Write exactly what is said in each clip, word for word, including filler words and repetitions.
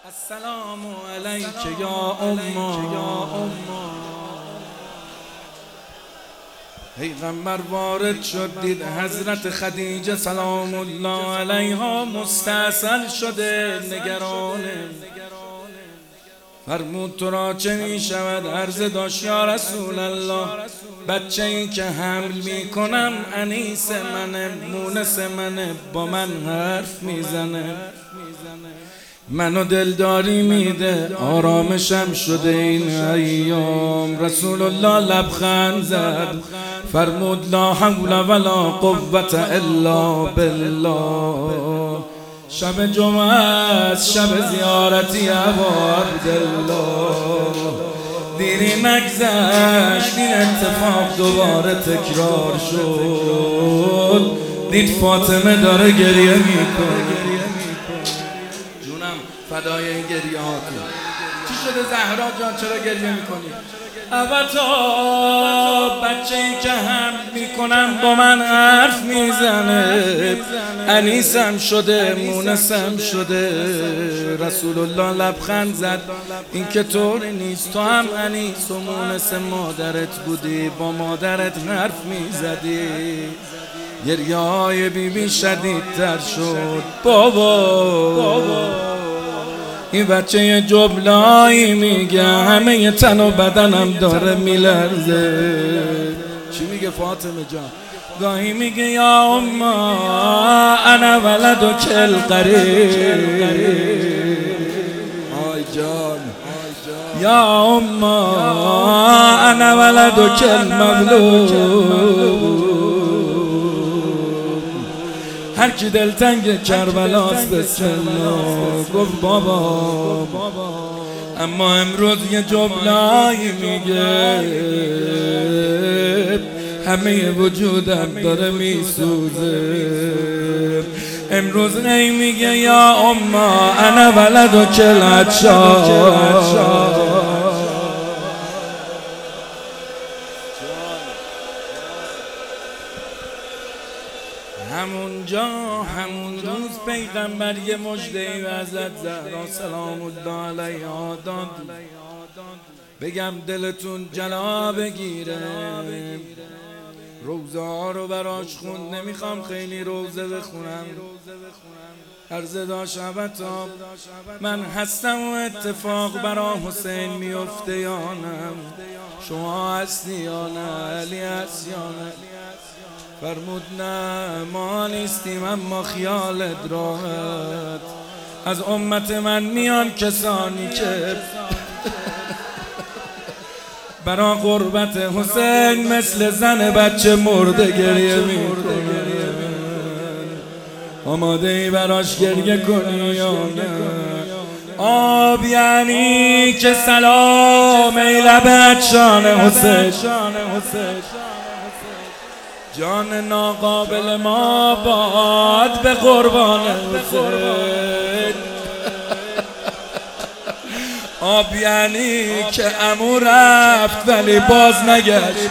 السلام علیک یا اما. پیغمبر وارد شد دید حضرت خدیجه سلام الله علیها مستأصل شده، نگرانه. فرمود تو را چه می شود؟ عرضه داشت یا رسول الله، بچه ای که حمل می کنم انیس منه، مونس منه، با من حرف میزنه، منو دلداری میده، آرامشم شده این ایام. رسول الله لبخند زد فرمود لا حول ولا قوة الا بالله. شب جمعه است، شب زیارتی ابا عبدالله، دیری نگذشت این اتفاق دوباره تکرار شد. دید فاطمه داره گریه میکنه. فدای این گریه هاتون. چی شده زهرا جان، چرا گریه میکنی؟ اوتا بچه ای که هم میکنم با من حرف میزنه، انیسم شده، مونسم شده. رسول الله لبخند زد این که طوری نیست، تو هم انیس و مونس مادرت بودی، با مادرت حرف میزدی. گریه های بی بی شدیدتر شد. بابا این بچه یه جبلایی میگه، همه ی تن و بدنم داره میلرزه. چی میگه فاطمه جان؟ گاهی میگه یا اما انا ولد و کل قریب. آی جان یا اما انا ولد و کل مولود. هر کی دلتنگ کربلاست بسم الله. گفت بابا اما امروز یه جمله‌ای میگه، همه وجودم داره میسوزه. امروز ای میگه یا اما انا ولد و کل عطشان. همونجا همون روز پیغمبر یه مژده‌ای به حضرت زهرا سلام الله علیها داد. بگم دلتون جلا بگیره. روزه ها رو براش خوند، نمیخوام خیلی روزه بخونم. عرضه داشت ابتا من هستم و اتفاق برا حسین میفته یا نه؟ شما هستی یا نه؟ علی هست یا نه؟ فرمود نه ما نیستیم، اما خیالت راحت. از امت من میان کسانی که برا قربت حسین مثل زن بچه مرده گریه میکنن. آماده ای براش گریه کنی یا نه؟ آب یعنی که سلام ای لب عطشان حسین، جان ناقابل ما باد به قربان حسین. آب یعنی که عمو رفت ولی باز نگشت.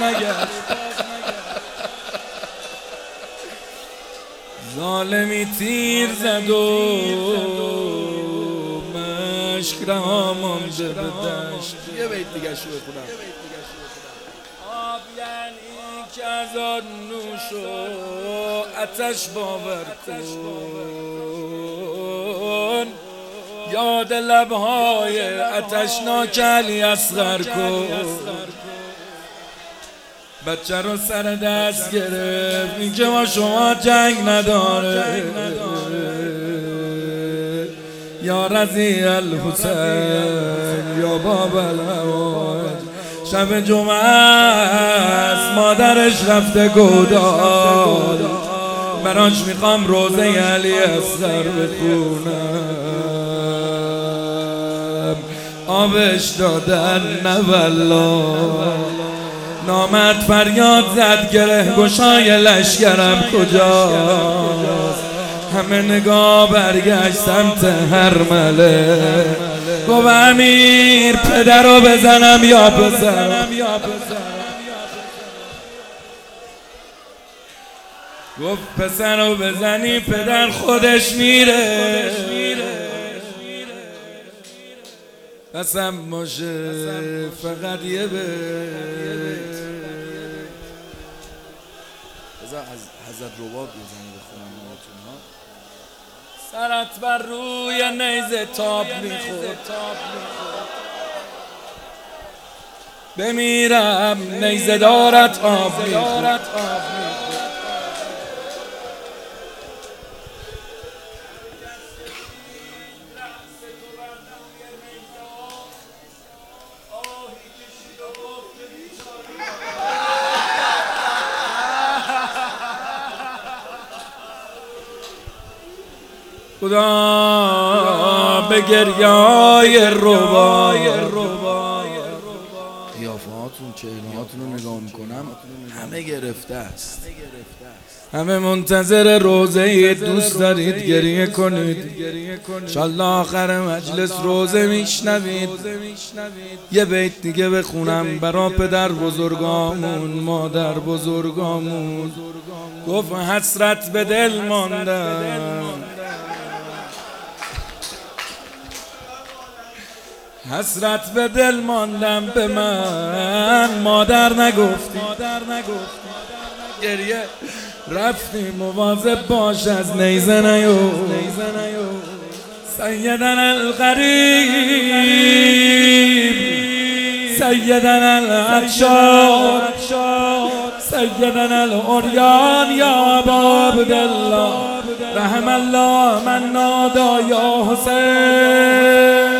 ظالمی تیر زد و مشک رها مانده به دشت. یه بیت دیگه شو بخونم. آب یعنی که از آن نوش و آتش باور کن، یاد لبهای آتشناک علی اصغر کن. بچه رو سر دست گرفت، این که با شما جنگ نداره. یا رضی الحسین یا باب الهوای. شب جمعه است، مادرش رفته گودال، براش میخوام روزه علی اصغر بخونم. آبش دادن نه والله. نامرد فریاد زد گره گشای لشگرم کجاست؟ همه نگاه برگشت سمت هرمله. گفت امیر پدر رو بزنم یا بزنم؟ گفت پسر رو بزنی پدر خودش میره. قسم باشه فقط یه بیت. بذار از حضرت رباب بزنی بخونم براتون ها. سرت بر روی نیزه تاب میخورد، بمیرم نیزه دارت آب میخورد. خدا به گریای ربای قیافه‌هاتون چهره‌هاتون رو نگاه میکنم همه گرفته است، همه منتظر روزه اید. دوست دارید گریه کنید، انشالله آخر مجلس روزه میشنوید. یه بیت دیگه بخونم برا پدر بزرگامون مادر بزرگامون. گفت حسرت به دل ماندم، حسرت به دل ماندم به من مادر نگفتی، گریه رفتی مواظب باش از نیزه نیو. سیدنا الغریب سیدنا العطشان سیدنا العریان یا ابا عبدالله رحم الله من نادا یا حسین.